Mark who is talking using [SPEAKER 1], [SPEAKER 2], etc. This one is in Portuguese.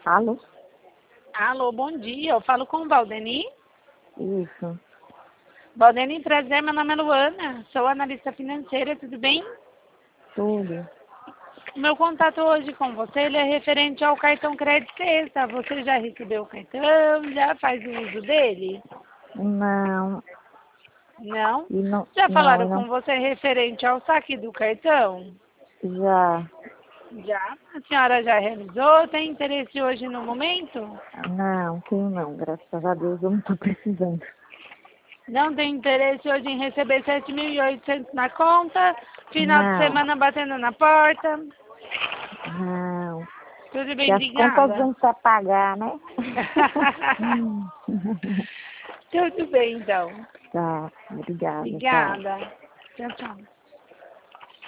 [SPEAKER 1] Alô?
[SPEAKER 2] Alô, bom dia. Eu falo com o Valdeni.
[SPEAKER 1] Isso.
[SPEAKER 2] Valdeni, prazer. Meu nome é Luana. Sou analista financeira, tudo bem?
[SPEAKER 1] Tudo.
[SPEAKER 2] O meu contato hoje com você ele é referente ao cartão Crédito Sexta. Você já recebeu o cartão? Já faz o uso dele?
[SPEAKER 1] Não.
[SPEAKER 2] Não?
[SPEAKER 1] E não.
[SPEAKER 2] Já
[SPEAKER 1] Não,
[SPEAKER 2] falaram
[SPEAKER 1] e
[SPEAKER 2] com
[SPEAKER 1] não.
[SPEAKER 2] você referente ao saque do cartão?
[SPEAKER 1] Já.
[SPEAKER 2] Já? A senhora já realizou? Tem interesse hoje no momento?
[SPEAKER 1] Não, tenho não. Graças a Deus eu não tô precisando.
[SPEAKER 2] Não tem interesse hoje em receber 7.800 na conta? Final de
[SPEAKER 1] Não.
[SPEAKER 2] semana batendo na porta?
[SPEAKER 1] Não.
[SPEAKER 2] Tudo
[SPEAKER 1] Que
[SPEAKER 2] bem,
[SPEAKER 1] as contas a
[SPEAKER 2] obrigada.
[SPEAKER 1] gente precisa pagar, né?
[SPEAKER 2] Tudo bem, então.
[SPEAKER 1] Tá. Obrigada, tchau.
[SPEAKER 2] Obrigada. Tchau, tchau.